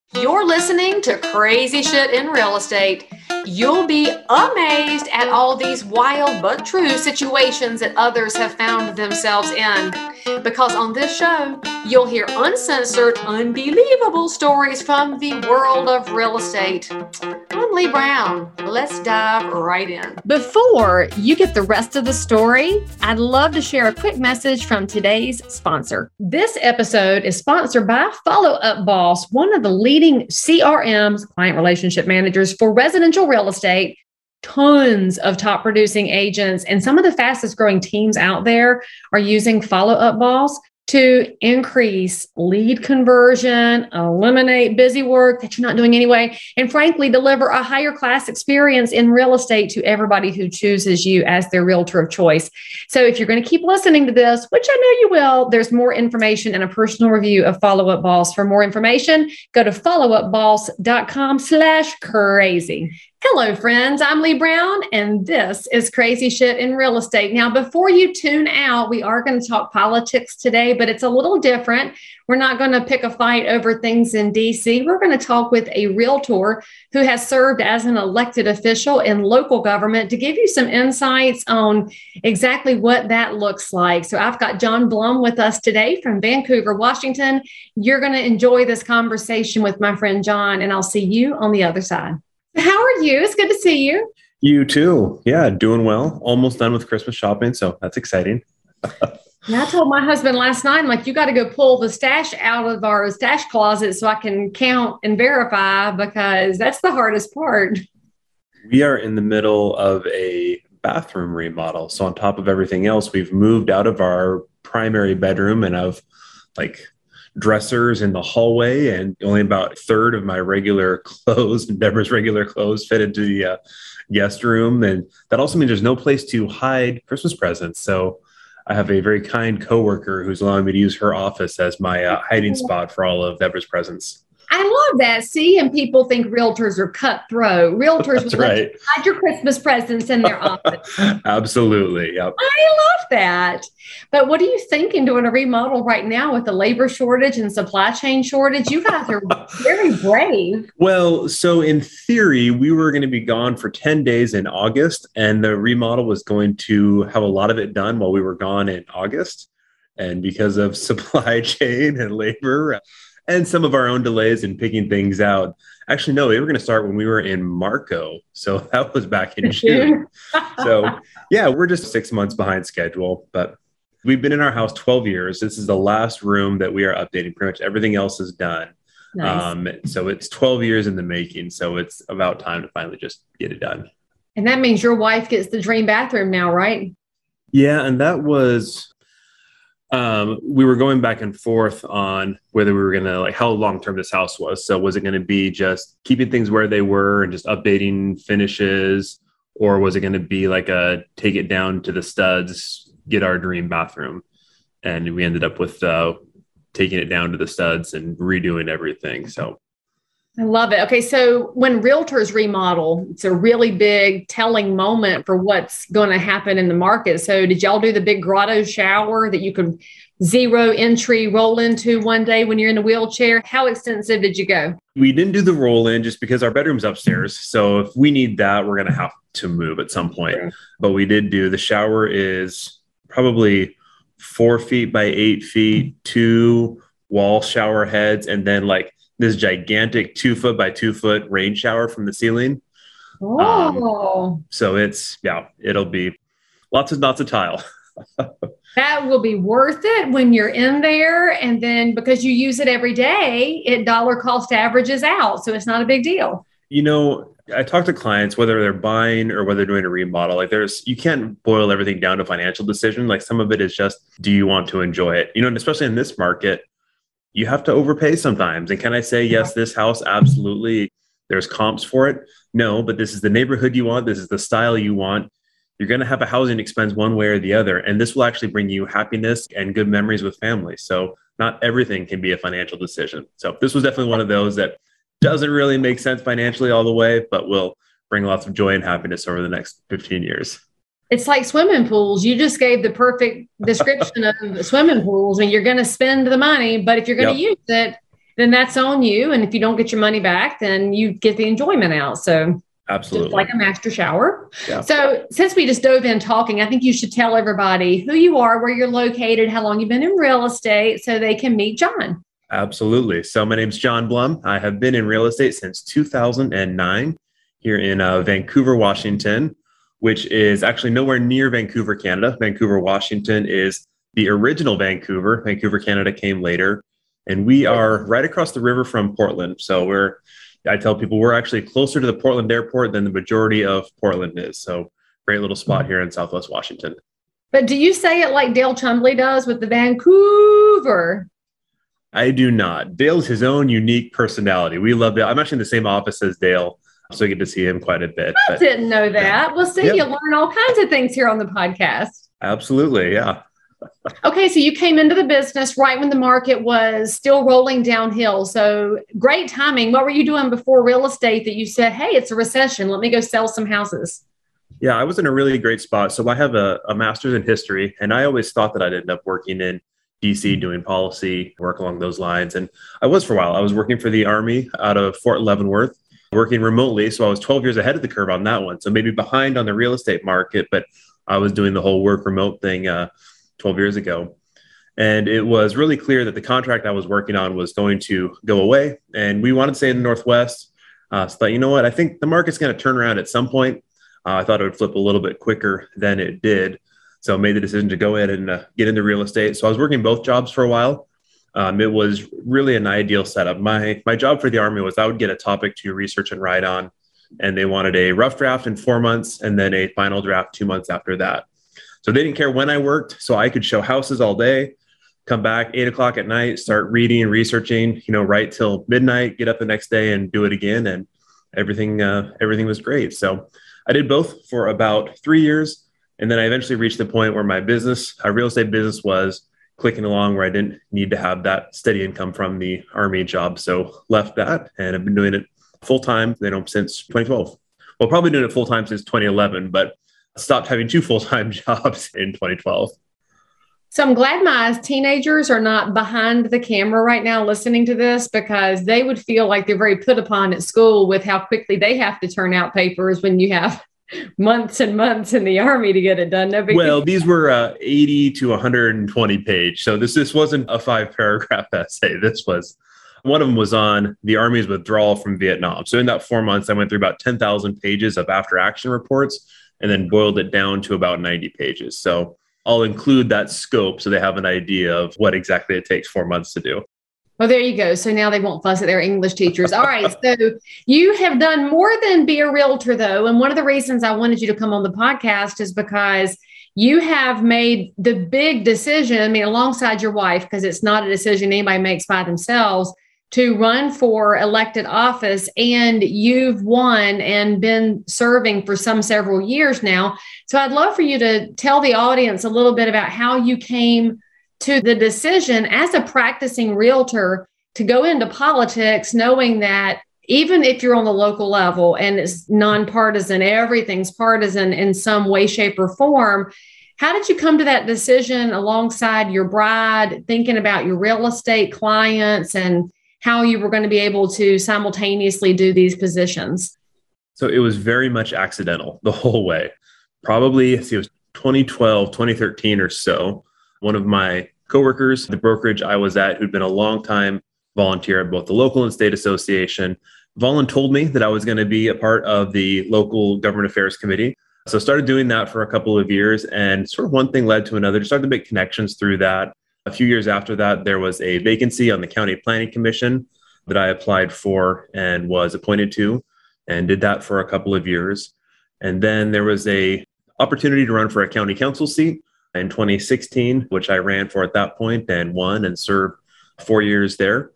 You're listening to Crazy Shit in Real Estate. You'll be amazed at all these wild but true situations that others have found themselves in. Because on this show, you'll hear uncensored, unbelievable stories from the world of real estate. I'm Lee Brown. Let's dive right in. Before you get the rest of the story, I'd love to share a quick message from today's sponsor. This episode is sponsored by Follow Up Boss, one of the leading CRMs, client relationship managers for residential real estate. Tons of top producing agents and some of the fastest growing teams out there are using Follow Up Boss to increase lead conversion, eliminate busy work that you're not doing anyway, and frankly, deliver a higher class experience in real estate to everybody who chooses you as their realtor of choice. So if you're going to keep listening to this, which I know you will, there's more information and a personal review of Follow Up Boss. For more information, go to followupboss.com/crazy. Hello, friends. I'm Lee Brown, and this is Crazy Shit in Real Estate. Now, before you tune out, we are going to talk politics today, but it's a little different. We're not going to pick a fight over things in D.C. We're going to talk with a realtor who has served as an elected official in local government to give you some insights on exactly what that looks like. So I've got John Blum with us today from Vancouver, Washington. You're going to enjoy this conversation with my friend John, and I'll see you on the other side. How are you? It's good to see you. You too. Yeah, doing well. Almost done with Christmas shopping, so that's exciting. Yeah, I told my husband last night, I'm like, you got to go pull the stash out of our stash closet so I can count and verify, because that's the hardest part. We are in the middle of a bathroom remodel. So on top of everything else, we've moved out of our primary bedroom and of like dressers in the hallway, and only about a third of my regular clothes and Deborah's regular clothes fit into the guest room. And that also means there's no place to hide Christmas presents. So I have a very kind coworker who's allowing me to use her office as my hiding spot for all of Deborah's presents. I love that. See, and people think realtors are cutthroat. Realtors would let you hide your Christmas presents in their office. Absolutely. Yep. I love that. But what are you thinking doing a remodel right now with the labor shortage and supply chain shortage? You guys are very brave. Well, so in theory, we were going to be gone for 10 days in August, and the remodel was going to have a lot of it done while we were gone in August. And because of supply chain and labor and some of our own delays in picking things out. Actually, no, they were going to start when we were in Marco. So that was back in June. So yeah, we're just 6 months behind schedule, but we've been in our house 12 years. This is the last room that we are updating. Pretty much everything else is done. Nice. So it's 12 years in the making. So it's about time to finally just get it done. And that means your wife gets the dream bathroom now, right? Yeah. And that was... we were going back and forth on whether we were going to, like, how long-term this house was. So was it going to be just keeping things where they were and just updating finishes? Or was it going to be like a take it down to the studs, get our dream bathroom? And we ended up with taking it down to the studs and redoing everything. So I love it. Okay. So when realtors remodel, it's a really big telling moment for what's going to happen in the market. So did y'all do the big grotto shower that you could zero entry roll into one day when you're in a wheelchair? How extensive did you go? We didn't do the roll in just because our bedroom's upstairs. So if we need that, we're going to have to move at some point. Sure. But we did do, the shower is probably 4 feet by 8 feet, 2 wall shower heads, and then like this gigantic 2 foot by 2 foot rain shower from the ceiling. Oh, so it's, yeah, it'll be lots of tile. That will be worth it when you're in there. And then because you use it every day, it dollar cost averages out. So it's not a big deal. You know, I talk to clients, whether they're buying or whether they're doing a remodel, like you can't boil everything down to financial decision. Like some of it is just, do you want to enjoy it? You know, and especially in this market, you have to overpay sometimes. And can I say, yes, this house, absolutely, there's comps for it? No, but this is the neighborhood you want. This is the style you want. You're going to have a housing expense one way or the other. And this will actually bring you happiness and good memories with family. So not everything can be a financial decision. So this was definitely one of those that doesn't really make sense financially all the way, but will bring lots of joy and happiness over the next 15 years. It's like swimming pools. You just gave the perfect description of swimming pools, and you're going to spend the money, but if you're going to use it, then that's on you. And if you don't get your money back, then you get the enjoyment out. So absolutely, just like a master shower. Yeah. So since we just dove in talking, I think you should tell everybody who you are, where you're located, how long you've been in real estate, so they can meet John. Absolutely. So my name's John Blum. I have been in real estate since 2009 here in Vancouver, Washington, which is actually nowhere near Vancouver, Canada. Vancouver, Washington is the original Vancouver. Vancouver, Canada came later. And we are right across the river from Portland. So I tell people we're actually closer to the Portland airport than the majority of Portland is. So great little spot here in Southwest Washington. But do you say it like Dale Chumbley does with the Vancouver? I do not. Dale's his own unique personality. We love Dale. I'm actually in the same office as Dale, so I get to see him quite a bit. I didn't know that. Yeah. Well, see, you learn all kinds of things here on the podcast. Absolutely, yeah. Okay, so you came into the business right when the market was still rolling downhill. So great timing. What were you doing before real estate that you said, hey, it's a recession, let me go sell some houses? Yeah, I was in a really great spot. So I have a master's in history, and I always thought that I'd end up working in DC doing policy work along those lines. And I was for a while. I was working for the Army out of Fort Leavenworth, working remotely. So I was 12 years ahead of the curve on that one. So maybe behind on the real estate market, but I was doing the whole work remote thing 12 years ago. And it was really clear that the contract I was working on was going to go away. And we wanted to stay in the Northwest. So I thought, you know what, I think the market's going to turn around at some point. I thought it would flip a little bit quicker than it did. So I made the decision to go ahead and get into real estate. So I was working both jobs for a while. It was really an ideal setup. My job for the Army was I would get a topic to research and write on, and they wanted a rough draft in 4 months and then a final draft 2 months after that. So they didn't care when I worked, so I could show houses all day, come back 8 o'clock at night, start reading and researching, right till midnight, get up the next day and do it again. And everything was great. So I did both for about 3 years. And then I eventually reached the point where my business, our real estate business, was clicking along where I didn't need to have that steady income from the Army job. So left that, and I've been doing it full-time, since 2012. Well, probably doing it full-time since 2011, but stopped having 2 full-time jobs in 2012. So I'm glad my teenagers are not behind the camera right now listening to this, because they would feel like they're very put upon at school with how quickly they have to turn out papers when you have months and months in the Army to get it done. Well, these were 80 to 120 page. So this wasn't a 5-paragraph essay. One of them was on the Army's withdrawal from Vietnam. So in that 4 months, I went through about 10,000 pages of after action reports and then boiled it down to about 90 pages. So I'll include that scope so they have an idea of what exactly it takes 4 months to do. Well, there you go. So now they won't fuss at their English teachers. All right. So you have done more than be a realtor, though. And one of the reasons I wanted you to come on the podcast is because you have made the big decision, alongside your wife, because it's not a decision anybody makes by themselves, to run for elected office. And you've won and been serving for several years now. So I'd love for you to tell the audience a little bit about how you came to the decision as a practicing realtor to go into politics, knowing that even if you're on the local level and it's nonpartisan, everything's partisan in some way, shape, or form. How did you come to that decision alongside your bride, thinking about your real estate clients and how you were going to be able to simultaneously do these positions? So it was very much accidental the whole way. Probably, it was 2012, 2013 or so. One of my coworkers, the brokerage I was at, who'd been a long time volunteer at both the local and state association, told me that I was going to be a part of the local government affairs committee. So I started doing that for a couple of years, and sort of one thing led to another. Started to make connections through that. A few years after that, there was a vacancy on the county planning commission that I applied for and was appointed to, and did that for a couple of years. And then there was a opportunity to run for a county council seat in 2016, which I ran for at that point and won and served 4 years there.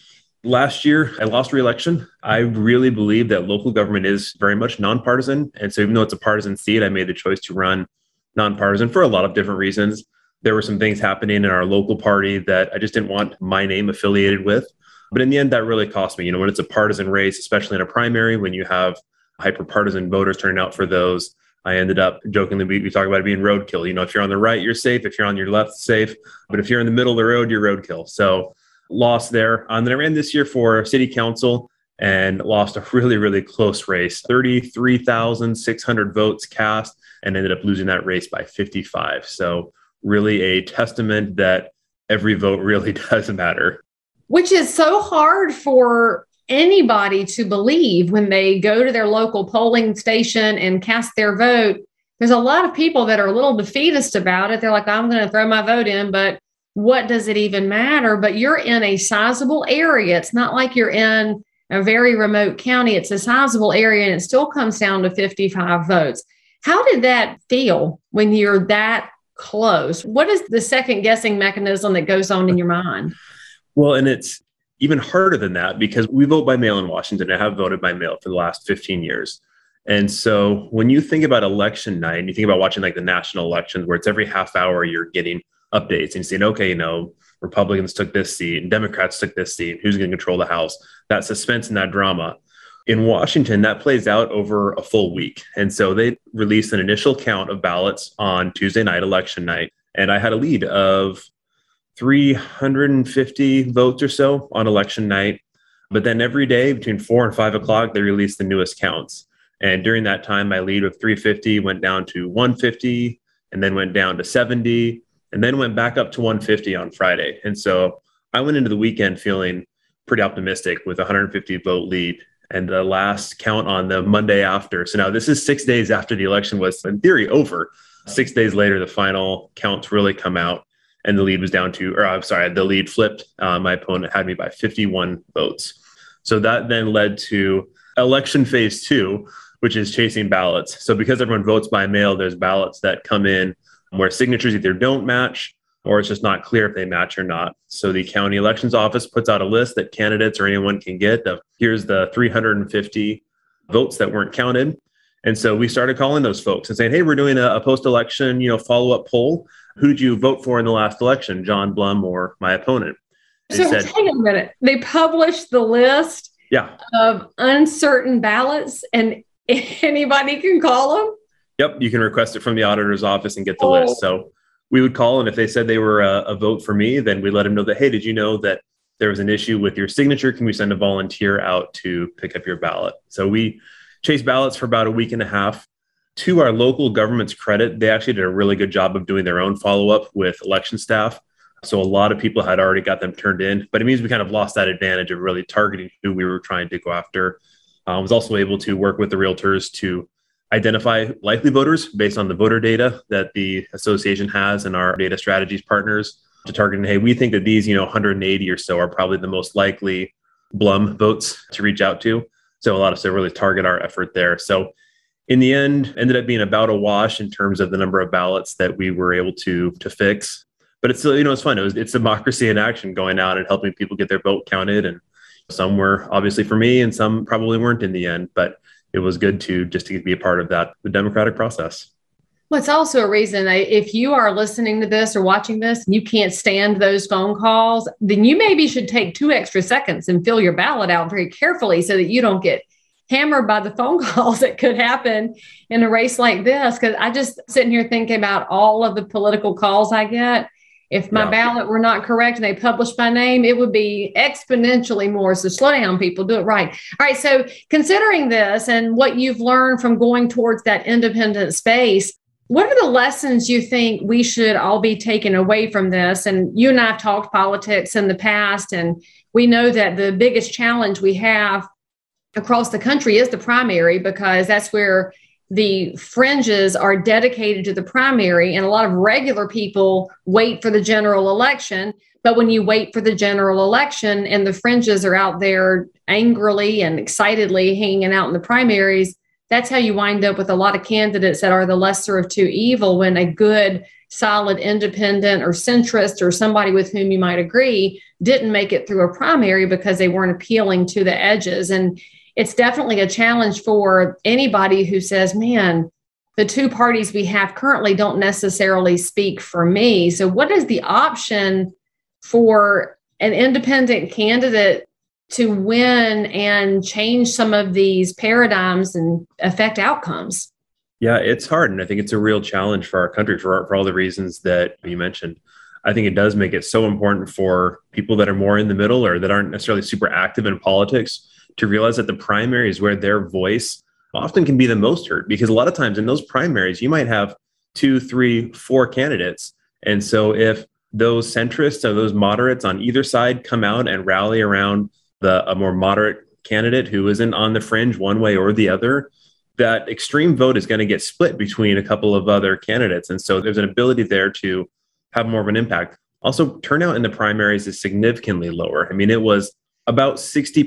Last year, I lost re-election. I really believe that local government is very much nonpartisan. And so even though it's a partisan seat, I made the choice to run nonpartisan for a lot of different reasons. There were some things happening in our local party that I just didn't want my name affiliated with. But in the end, that really cost me. When it's a partisan race, especially in a primary, when you have hyper-partisan voters turning out for those, I ended up jokingly, we talk about it being roadkill. If you're on the right, you're safe. If you're on your left, safe. But if you're in the middle of the road, you're roadkill. So lost there. Then I ran this year for city council and lost a really, really close race, 33,600 votes cast, and ended up losing that race by 55. So really a testament that every vote really does matter. Which is so hard for anybody to believe when they go to their local polling station and cast their vote. There's a lot of people that are a little defeatist about it. They're like, I'm going to throw my vote in, but what does it even matter? But you're in a sizable area. It's not like you're in a very remote county. It's a sizable area, and it still comes down to 55 votes. How did that feel when you're that close? What is the second guessing mechanism that goes on in your mind? Well, and it's even harder than that because we vote by mail in Washington. I have voted by mail for the last 15 years. And so when you think about election night and you think about watching like the national elections where it's every half hour you're getting updates and you're saying, okay, Republicans took this seat and Democrats took this seat. Who's going to control the House? That suspense and that drama. In Washington, that plays out over a full week. And so they released an initial count of ballots on Tuesday night, election night. And I had a lead of 350 votes or so on election night. But then every day between 4 and 5 o'clock, they released the newest counts. And during that time, my lead of 350 went down to 150 and then went down to 70 and then went back up to 150 on Friday. And so I went into the weekend feeling pretty optimistic with a 150 vote lead. And the last count on the Monday after. So now this is 6 days after the election was in theory over. 6 days later, the final counts really come out and the lead was down to, the lead flipped. My opponent had me by 51 votes. So that then led to election phase 2, which is chasing ballots. So because everyone votes by mail, there's ballots that come in where signatures either don't match or it's just not clear if they match or not. So the county elections office puts out a list that candidates or anyone can get of here's the 350 votes that weren't counted. And so we started calling those folks and saying, hey, we're doing a post-election, follow-up poll. Who'd you vote for in the last election, John Blum or my opponent? And so hang on a minute. They published the list of uncertain ballots and anybody can call them? Yep. You can request it from the auditor's office and get the list. So we would call, and if they said they were a vote for me, then we let them know that, hey, did you know that there was an issue with your signature? Can we send a volunteer out to pick up your ballot? So we chased ballots for about a week and a half. To our local government's credit, they actually did a really good job of doing their own follow-up with election staff. So a lot of people had already got them turned in, but it means we kind of lost that advantage of really targeting who we were trying to go after. I was also able to work with the realtors to identify likely voters based on the voter data that the association has and our data strategies partners to target. Hey, we think that these, 180 or so are probably the most likely Blum votes to reach out to. So allowed us to really target our effort there. So in the end, ended up being about a wash in terms of the number of ballots that we were able to fix. But it's still, it's fun. It's democracy in action, going out and helping people get their vote counted. And some were obviously for me and some probably weren't in the end. But it was good to be a part of the democratic process. Well, it's also a reason if you are listening to this or watching this and you can't stand those phone calls, then you maybe should take 2 extra seconds and fill your ballot out very carefully so that you don't get hammered by the phone calls that could happen in a race like this. Because I just sitting here thinking about all of the political calls I get. If my ballot were not correct and they published my name, it would be exponentially more. So slow down, people, do it right. All right. So considering this and what you've learned from going towards that independent space, what are the lessons you think we should all be taking away from this? And you and I have talked politics in the past, and we know that the biggest challenge we have across the country is the primary, because that's where the fringes are dedicated to the primary, and a lot of regular people wait for the general election. But when you wait for the general election and the fringes are out there angrily and excitedly hanging out in the primaries, that's how you wind up with a lot of candidates that are the lesser of two evil, when a good, solid independent or centrist or somebody with whom you might agree didn't make it through a primary because they weren't appealing to the edges. And it's definitely a challenge for anybody who says, man, the 2 parties we have currently don't necessarily speak for me. So what is the option for an independent candidate to win and change some of these paradigms and affect outcomes? Yeah, it's hard. And I think it's a real challenge for our country for all the reasons that you mentioned. I think it does make it so important for people that are more in the middle or that aren't necessarily super active in politics to realize that the primary is where their voice often can be the most heard, because a lot of times in those primaries, you might have 2, 3, 4 candidates. And so if those centrists or those moderates on either side come out and rally around a more moderate candidate who isn't on the fringe one way or the other, that extreme vote is going to get split between a couple of other candidates. And so there's an ability there to have more of an impact. Also, turnout in the primaries is significantly lower. I mean, it was about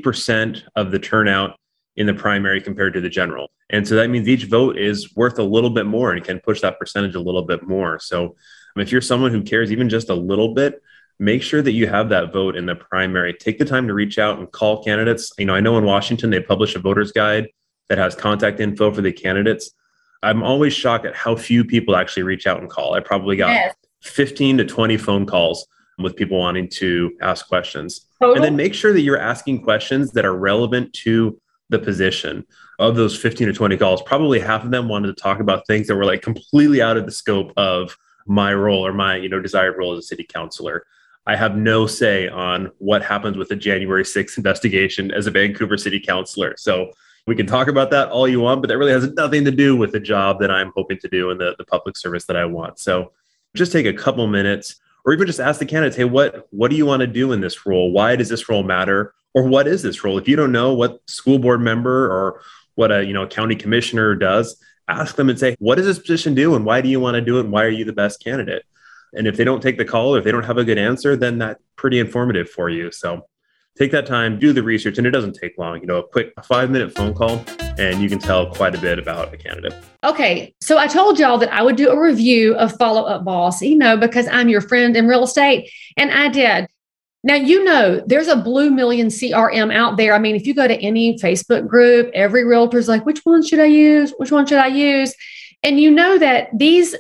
60% of the turnout in the primary compared to the general. And so that means each vote is worth a little bit more and can push that percentage a little bit more. So if you're someone who cares even just a little bit, make sure that you have that vote in the primary. Take the time to reach out and call candidates. I know in Washington, they publish a voter's guide that has contact info for the candidates. I'm always shocked at how few people actually reach out and call. I probably got 15 to 20 phone calls with people wanting to ask questions. And then make sure that you're asking questions that are relevant to the position. Of those 15 to 20 calls, probably half of them wanted to talk about things that were like completely out of the scope of my role or my desired role as a city councilor. I have no say on what happens with the January 6th investigation as a Vancouver city councilor. So we can talk about that all you want, but that really has nothing to do with the job that I'm hoping to do and the public service that I want. So just take a couple minutes, or even just ask the candidates, hey, what do you want to do in this role? Why does this role matter? Or what is this role? If you don't know what school board member or what a county commissioner does, ask them and say, what does this position do? And why do you want to do it? And why are you the best candidate? And if they don't take the call, or if they don't have a good answer, then that's pretty informative for you. So take that time, do the research, and it doesn't take long. A quick 5-minute phone call, and you can tell quite a bit about a candidate. Okay. So I told y'all that I would do a review of Follow Up Boss, because I'm your friend in real estate. And I did. Now, there's a blue million CRM out there. I mean, if you go to any Facebook group, every realtor's like, which one should I use? Which one should I use? And you know that these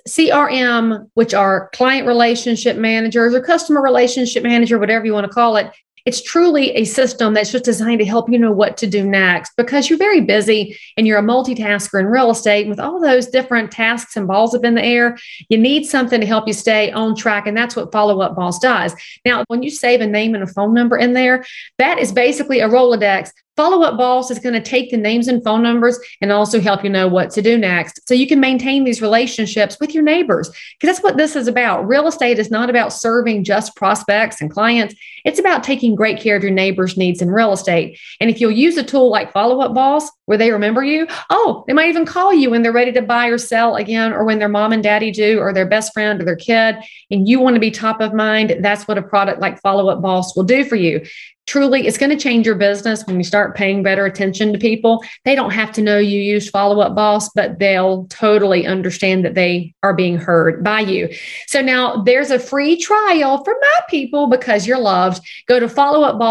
CRM, which are client relationship managers or customer relationship manager, whatever you want to call it, it's truly a system that's just designed to help you know what to do next, because you're very busy and you're a multitasker in real estate. And with all those different tasks and balls up in the air, you need something to help you stay on track. And that's what Follow Up Boss does. Now, when you save a name and a phone number in there, that is basically a Rolodex. Follow Up Boss is going to take the names and phone numbers and also help you know what to do next. So you can maintain these relationships with your neighbors, because that's what this is about. Real estate is not about serving just prospects and clients. It's about taking great care of your neighbors' needs in real estate. And if you'll use a tool like Follow Up Boss, where they remember you, they might even call you when they're ready to buy or sell again, or when their mom and daddy do, or their best friend or their kid, and you want to be top of mind, that's what a product like Follow Up Boss will do for you. Truly, it's going to change your business when you start paying better attention to people. They don't have to know you use Follow Up Boss, but they'll totally understand that they are being heard by you. So now there's a free trial for my people because you're loved. Go to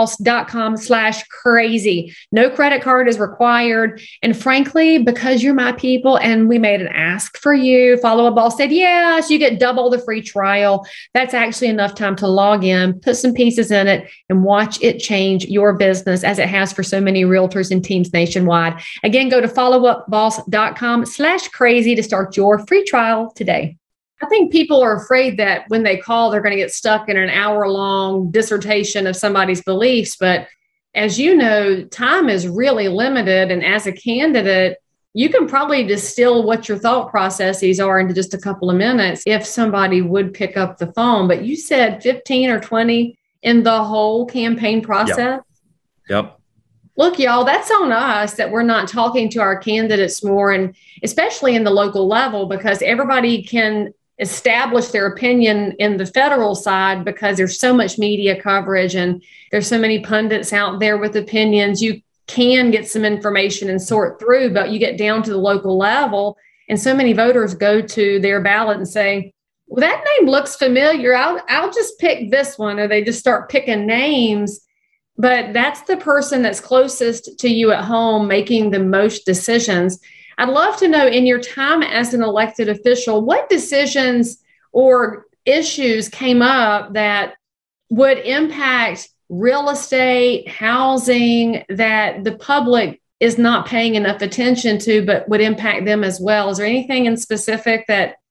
followupboss.com/crazy. No credit card is required. And frankly, because you're my people and we made an ask for you, Follow Up Boss said, yes, you get double the free trial. That's actually enough time to log in, put some pieces in it, and watch it change your business as it has for so many realtors and teams nationwide. Again, go to followupboss.com/crazy to start your free trial today. I think people are afraid that when they call, they're going to get stuck in an hour-long dissertation of somebody's beliefs. But as you know, time is really limited. And as a candidate, you can probably distill what your thought processes are into just a couple of minutes if somebody would pick up the phone. But you said 15 or 20 in the whole campaign process? Yep. Look, y'all, that's on us that we're not talking to our candidates more, and especially in the local level, because everybody can establish their opinion in the federal side because there's so much media coverage and there's so many pundits out there with opinions. You can get some information and sort through, but you get down to the local level and so many voters go to their ballot and say, well, that name looks familiar. I'll just pick this one, or they just start picking names. But that's the person that's closest to you at home making the most decisions. I'd love to know, in your time as an elected official, what decisions or issues came up that would impact real estate, housing, that the public is not paying enough attention to, but would impact them as well. Is there anything in specific that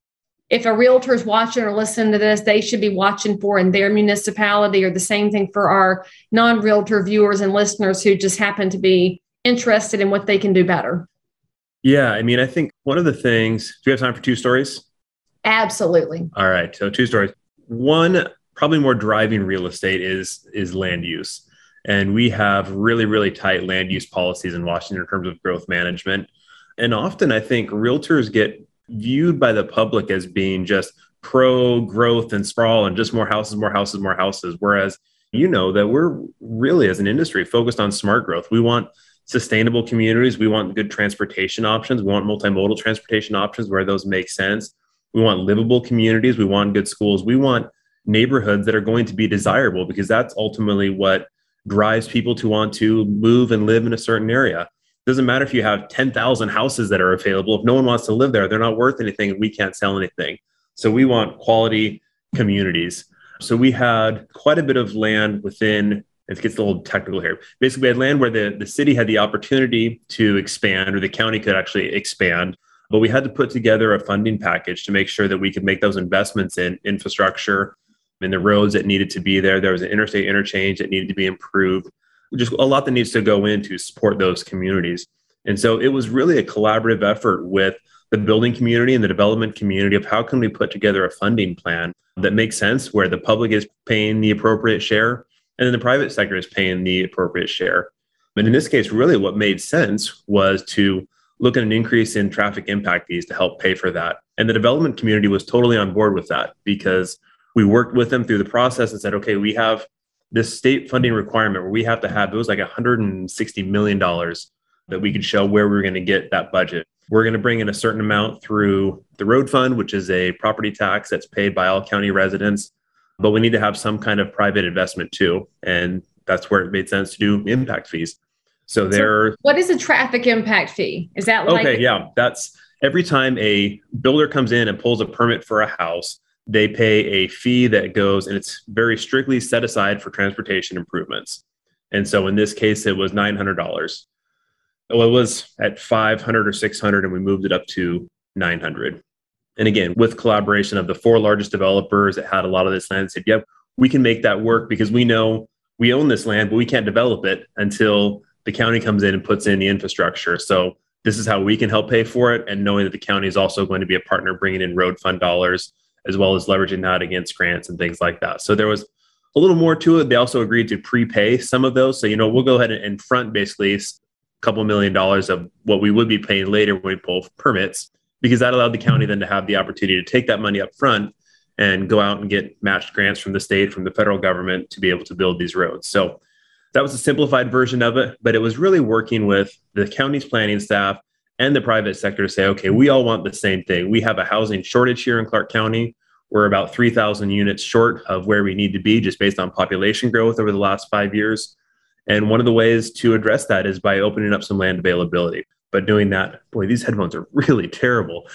if a realtor is watching or listening to this, they should be watching for in their municipality, or the same thing for our non-realtor viewers and listeners who just happen to be interested in what they can do better? Yeah, I mean, I think one of the things, do you have time for two stories? Absolutely. All right, so two stories. One, probably more driving real estate is land use. And we have really, really tight land use policies in Washington in terms of growth management. And often I think realtors get viewed by the public as being just pro growth and sprawl and just more houses, more houses, more houses. Whereas, you know, that we're really, as an industry, focused on smart growth. We want sustainable communities. We want good transportation options. We want multimodal transportation options where those make sense. We want livable communities. We want good schools. We want neighborhoods that are going to be desirable, because that's ultimately what drives people to want to move and live in a certain area. It doesn't matter if you have 10,000 houses that are available. If no one wants to live there, they're not worth anything and we can't sell anything. So we want quality communities. So we had quite a bit of land within, it gets a little technical here. Basically, we had land where the city had the opportunity to expand, or the county could actually expand, but we had to put together a funding package to make sure that we could make those investments in infrastructure, in the roads that needed to be there. There was an interstate interchange that needed to be improved. Just a lot that needs to go in to support those communities. And so it was really a collaborative effort with the building community and the development community of how can we put together a funding plan that makes sense, where the public is paying the appropriate share and then the private sector is paying the appropriate share. But in this case, really what made sense was to look at an increase in traffic impact fees to help pay for that. And the development community was totally on board with that, because we worked with them through the process and said, okay, we have this state funding requirement where we have to have, it was like $160 million that we could show where we were going to get that budget. We're going to bring in a certain amount through the road fund, which is a property tax that's paid by all county residents, but we need to have some kind of private investment too. And that's where it made sense to do impact fees. So what is a traffic impact fee? Is that like? Okay, yeah. That's every time a builder comes in and pulls a permit for a house, they pay a fee that goes, and it's very strictly set aside for transportation improvements. And so in this case, it was $900. Well, it was at $500 or $600, and we moved it up to $900. And again, with collaboration of the four largest developers that had a lot of this land, said, yep, we can make that work, because we know we own this land, but we can't develop it until the county comes in and puts in the infrastructure. So this is how we can help pay for it. And knowing that the county is also going to be a partner bringing in road fund dollars, as well as leveraging that against grants and things like that. So there was a little more to it. They also agreed to prepay some of those. So, we'll go ahead and front basically a couple $1 million of what we would be paying later when we pull permits, because that allowed the county then to have the opportunity to take that money up front and go out and get matched grants from the state, from the federal government, to be able to build these roads. So that was a simplified version of it, but it was really working with the county's planning staff and the private sector to say, okay, we all want the same thing. We have a housing shortage here in Clark County. We're about 3,000 units short of where we need to be, just based on population growth over the last 5 years. And one of the ways to address that is by opening up some land availability. But doing that, boy, these headphones are really terrible.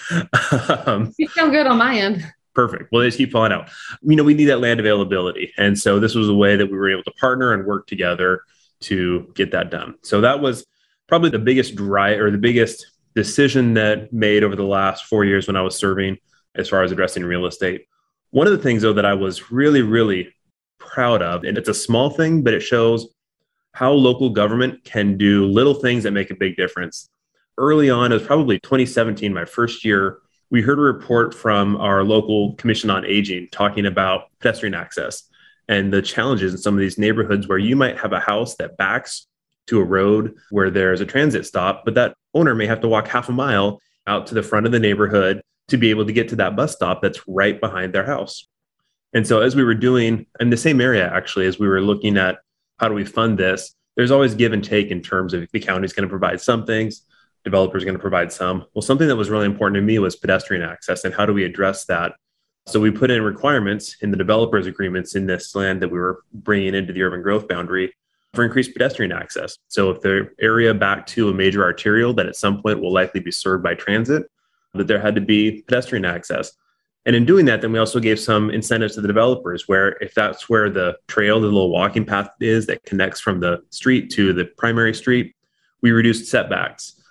You sound good on my end. Perfect. Well, they just keep falling out. We need that land availability. And so this was a way that we were able to partner and work together to get that done. So that was probably the biggest the biggest decision that made over the last 4 years when I was serving, as far as addressing real estate. One of the things, though, that I was really, really proud of, and it's a small thing, but it shows how local government can do little things that make a big difference. Early on, it was probably 2017, my first year, we heard a report from our local Commission on Aging talking about pedestrian access and the challenges in some of these neighborhoods where you might have a house that backs to a road where there's a transit stop, but that owner may have to walk half a mile out to the front of the neighborhood to be able to get to that bus stop that's right behind their house. And so as we were doing in the same area, actually, as we were looking at how do we fund this, there's always give and take in terms of the county's going to provide some things, developers are going to provide some. Well, something that was really important to me was pedestrian access, and how do we address that? So we put in requirements in the developers agreements in this land that we were bringing into the urban growth boundary for increased pedestrian access. So if the area back to a major arterial that at some point will likely be served by transit, that there had to be pedestrian access. And in doing that, then we also gave some incentives to the developers, where if that's where the trail, the little walking path is that connects from the street to the primary street, we reduced setbacks.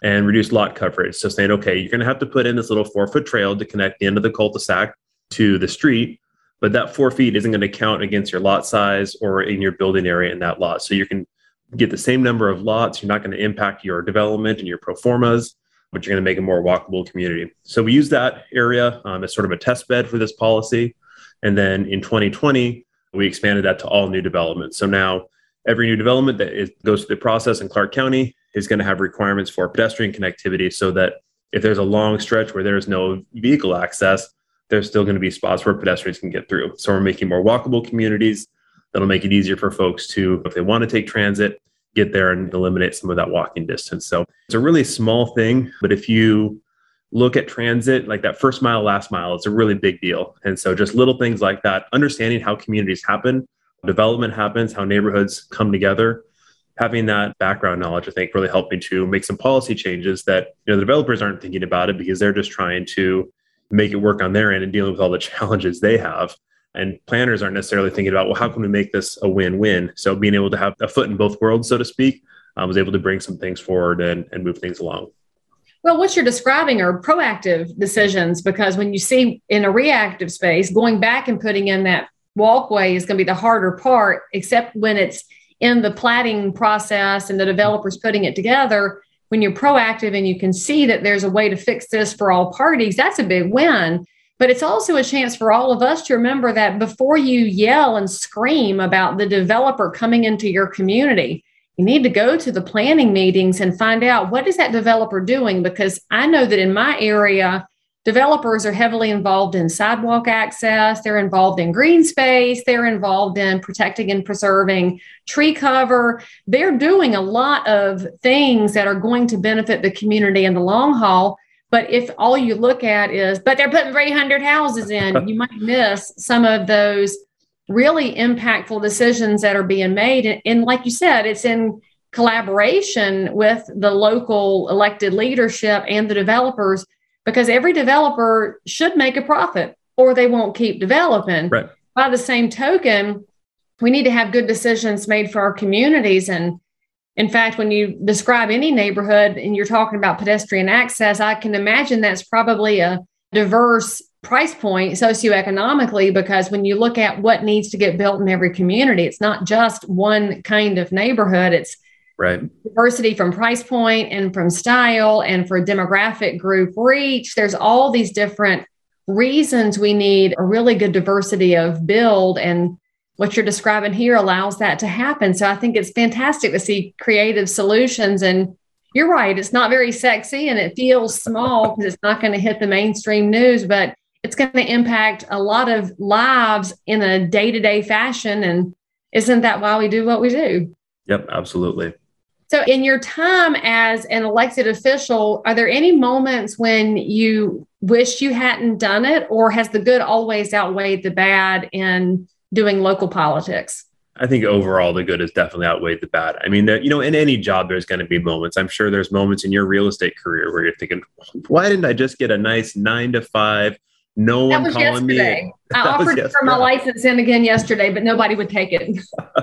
and reduce lot coverage. So saying, okay, you're going to have to put in this little 4-foot trail to connect the end of the cul-de-sac to the street, but that 4 feet isn't going to count against your lot size or in your building area in that lot. So you can get the same number of lots. You're not going to impact your development and your pro formas, but you're going to make a more walkable community. So we use that area as sort of a test bed for this policy. And then in 2020, we expanded that to all new developments. So now every new development that goes through the process in Clark County is going to have requirements for pedestrian connectivity, so that if there's a long stretch where there's no vehicle access, there's still going to be spots where pedestrians can get through. So we're making more walkable communities. That'll make it easier for folks to, if they want to take transit, get there and eliminate some of that walking distance. So it's a really small thing, but if you look at transit, like that first mile, last mile, it's a really big deal. And so just little things like that, understanding how communities happen, development happens, how neighborhoods come together, having that background knowledge, I think, really helped me to make some policy changes that, the developers aren't thinking about it because they're just trying to make it work on their end and dealing with all the challenges they have. And planners aren't necessarily thinking about, well, how can we make this a win-win? So being able to have a foot in both worlds, so to speak, I was able to bring some things forward and move things along. Well, what you're describing are proactive decisions, because when you see in a reactive space, going back and putting in that walkway is going to be the harder part, except when it's in the platting process and the developer's putting it together. When you're proactive and you can see that there's a way to fix this for all parties, that's a big win. But it's also a chance for all of us to remember that before you yell and scream about the developer coming into your community, you need to go to the planning meetings and find out, what is that developer doing? Because I know that in my area, developers are heavily involved in sidewalk access. They're involved in green space. They're involved in protecting and preserving tree cover. They're doing a lot of things that are going to benefit the community in the long haul. But if all you look at is, but they're putting 300 houses in, you might miss some of those really impactful decisions that are being made. And like you said, it's in collaboration with the local elected leadership and the developers, because every developer should make a profit or they won't keep developing. Right. By the same token, we need to have good decisions made for our communities. And in fact, when you describe any neighborhood and you're talking about pedestrian access, I can imagine that's probably a diverse price point socioeconomically, because when you look at what needs to get built in every community, it's not just one kind of neighborhood. It's right. Diversity from price point and from style and for demographic group reach. There's all these different reasons we need a really good diversity of build, and what you're describing here allows that to happen. So I think it's fantastic to see creative solutions. And you're right, it's not very sexy and it feels small because it's not going to hit the mainstream news, but it's going to impact a lot of lives in a day-to-day fashion. And isn't that why we do what we do? Yep, absolutely. So in your time as an elected official, are there any moments when you wish you hadn't done it, or has the good always outweighed the bad in doing local politics? I think overall the good has definitely outweighed the bad. I mean, in any job, there's going to be moments. I'm sure there's moments in your real estate career where you're thinking, why didn't I just get a nice 9 to 5? No one calling me. I offered to turn my license in again yesterday, but nobody would take it.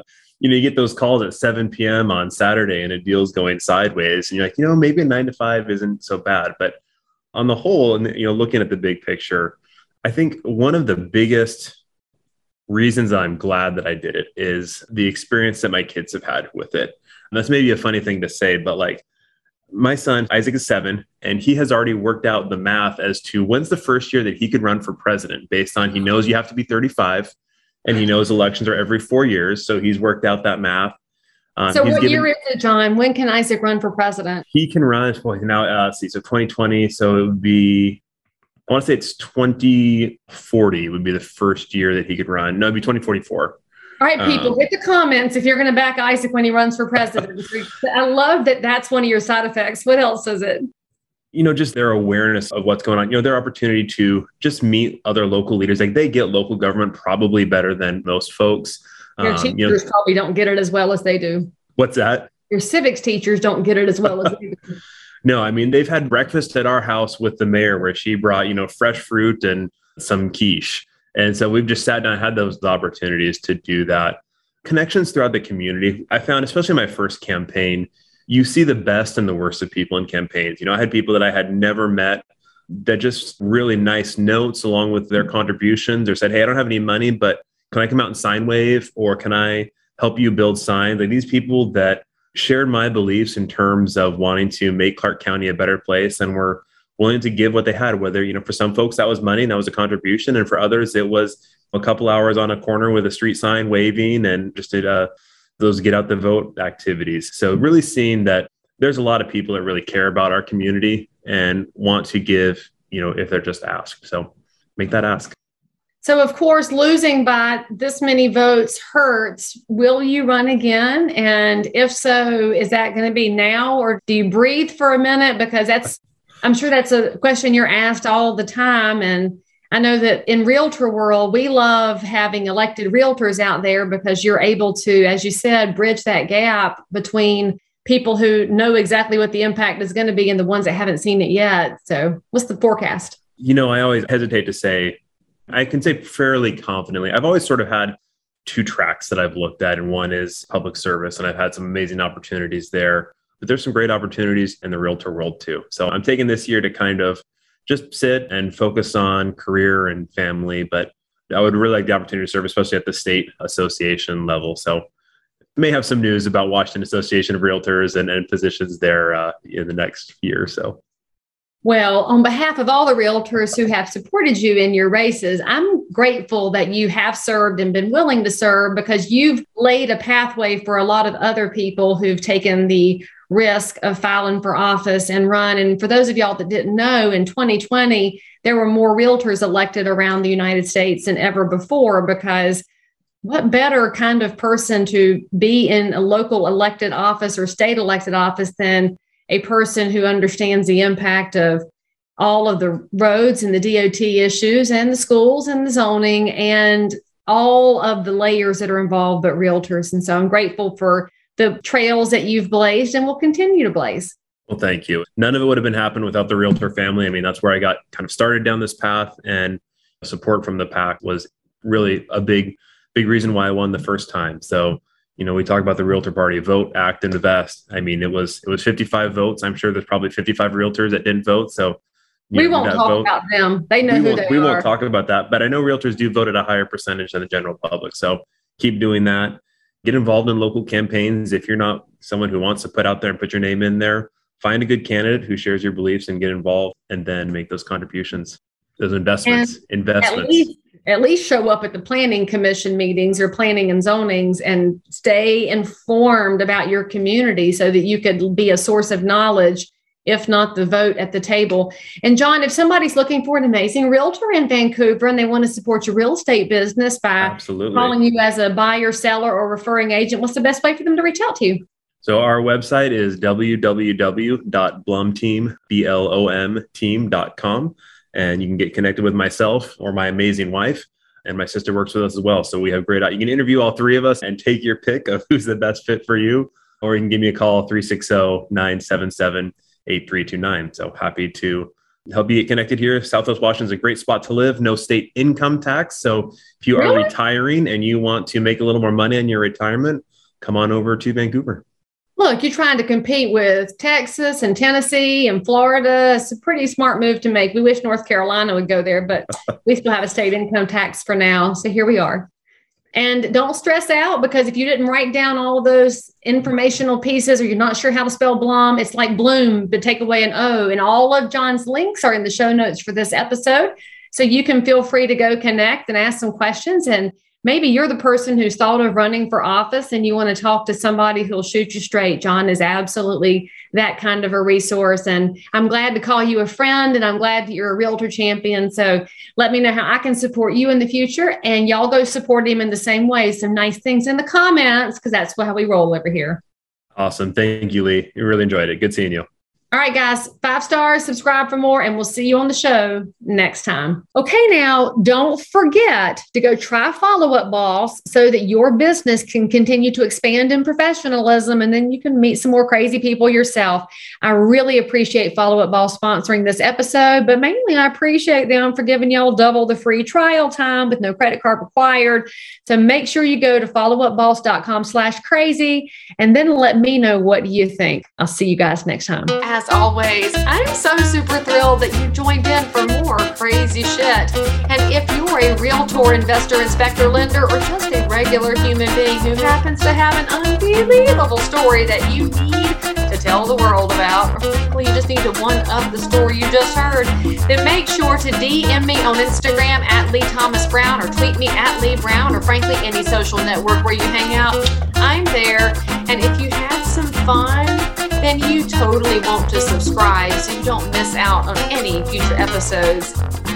You get those calls at 7 p.m. on Saturday and a deal's going sideways. And you're like, maybe a 9 to 5 isn't so bad. But on the whole, and looking at the big picture, I think one of the biggest reasons I'm glad that I did it is the experience that my kids have had with it. And that's maybe a funny thing to say, but like my son, Isaac, is 7, and he has already worked out the math as to when's the first year that he could run for president, based on he knows you have to be 35 and he knows elections are every 4 years. So he's worked out that math. So what year is it, John? When can Isaac run for president? He can run, now, let's see, so 2020, so it would be, I want to say it's 2040 would be the first year that he could run. No, it'd be 2044. All right, people, get the comments if you're going to back Isaac when he runs for president. I love that that's one of your side effects. What else is it? Just their awareness of what's going on, their opportunity to just meet other local leaders. Like, they get local government probably better than most folks. Your teachers probably don't get it as well as they do. What's that? Your civics teachers don't get it as well as they do. No, I mean, they've had breakfast at our house with the mayor where she brought, fresh fruit and some quiche. And so we've just sat down and had those opportunities to do that. Connections throughout the community. I found, especially my first campaign, you see the best and the worst of people in campaigns. I had people that I had never met that just really nice notes along with their contributions or said, hey, I don't have any money, but can I come out and sign wave, or can I help you build signs? Like these people that shared my beliefs in terms of wanting to make Clark County a better place and were willing to give what they had, whether, for some folks that was money and that was a contribution. And for others, it was a couple hours on a corner with a street sign waving and just did those get out the vote activities. So really seeing that there's a lot of people that really care about our community and want to give, if they're just asked. So make that ask. So, of course, losing by this many votes hurts. Will you run again? And if so, is that going to be now, or do you breathe for a minute? Because I'm sure that's a question you're asked all the time. And I know that in realtor world, we love having elected realtors out there because you're able to, as you said, bridge that gap between people who know exactly what the impact is going to be and the ones that haven't seen it yet. So what's the forecast? I always hesitate to say, I can say fairly confidently, I've always sort of had two tracks that I've looked at, and one is public service, and I've had some amazing opportunities there, but there's some great opportunities in the realtor world too. So I'm taking this year to kind of just sit and focus on career and family, but I would really like the opportunity to serve, especially at the state association level. So may have some news about Washington Association of Realtors and positions there in the next year or so. Well, on behalf of all the realtors who have supported you in your races, I'm grateful that you have served and been willing to serve, because you've laid a pathway for a lot of other people who've taken the risk of filing for office and run. And for those of y'all that didn't know, in 2020, there were more realtors elected around the United States than ever before, because what better kind of person to be in a local elected office or state elected office than a person who understands the impact of all of the roads and the DOT issues and the schools and the zoning and all of the layers that are involved, but realtors. And so I'm grateful for the trails that you've blazed and will continue to blaze. Well, thank you. None of it would have been happened without the realtor family. I mean, that's where I got kind of started down this path, and support from the PAC was really a big reason why I won the first time. So we talk about the Realtor Party, vote, act, and invest. I mean, it was 55 votes. I'm sure there's probably 55 realtors that didn't vote. So we won't talk about them. They know who they are. We won't talk about that. But I know realtors do vote at a higher percentage than the general public. So keep doing that. Get involved in local campaigns. If you're not someone who wants to put out there and put your name in there, find a good candidate who shares your beliefs and get involved, and then make those contributions, those investments. At least show up at the planning commission meetings or planning and zonings and stay informed about your community so that you could be a source of knowledge, if not the vote at the table. And John, if somebody's looking for an amazing realtor in Vancouver and they want to support your real estate business by calling you as a buyer, seller, or referring agent, what's the best way for them to reach out to you? So our website is www.blomteam.com. And you can get connected with myself or my amazing wife, and my sister works with us as well. So we have great, you can interview all three of us and take your pick of who's the best fit for you, or you can give me a call, 360-977-8329. So happy to help you get connected here. Southwest Washington is a great spot to live. No state income tax. So if you are retiring and you want to make a little more money on your retirement, come on over to Vancouver. Look, you're trying to compete with Texas and Tennessee and Florida. It's a pretty smart move to make. We wish North Carolina would go there, but we still have a state income tax for now. So here we are. And don't stress out, because if you didn't write down all of those informational pieces, or you're not sure how to spell Blum, it's like Bloom, but take away an O. And all of John's links are in the show notes for this episode. So you can feel free to go connect and ask some questions. And maybe you're the person who's thought of running for office and you want to talk to somebody who'll shoot you straight. John is absolutely that kind of a resource. And I'm glad to call you a friend, and I'm glad that you're a realtor champion. So let me know how I can support you in the future, and y'all go support him in the same way. Some nice things in the comments, because that's how we roll over here. Awesome. Thank you, Lee. I really enjoyed it. Good seeing you. All right, guys, 5 stars, subscribe for more, and we'll see you on the show next time. Okay, now don't forget to go try Follow Up Boss so that your business can continue to expand in professionalism, and then you can meet some more crazy people yourself. I really appreciate Follow Up Boss sponsoring this episode, but mainly I appreciate them for giving y'all double the free trial time with no credit card required. So make sure you go to followupboss.com/crazy and then let me know what you think. I'll see you guys next time. As always, I'm so super thrilled that you joined in for more crazy shit. And if you're a realtor, investor, inspector, lender, or just a regular human being who happens to have an unbelievable story that you need to tell the world about, or frankly, you just need to one-up the story you just heard, then make sure to DM me on Instagram at Lee Thomas Brown, or tweet me at Lee Brown, or frankly, any social network where you hang out. I'm there. And if you had some fun, then you totally want to subscribe so you don't miss out on any future episodes.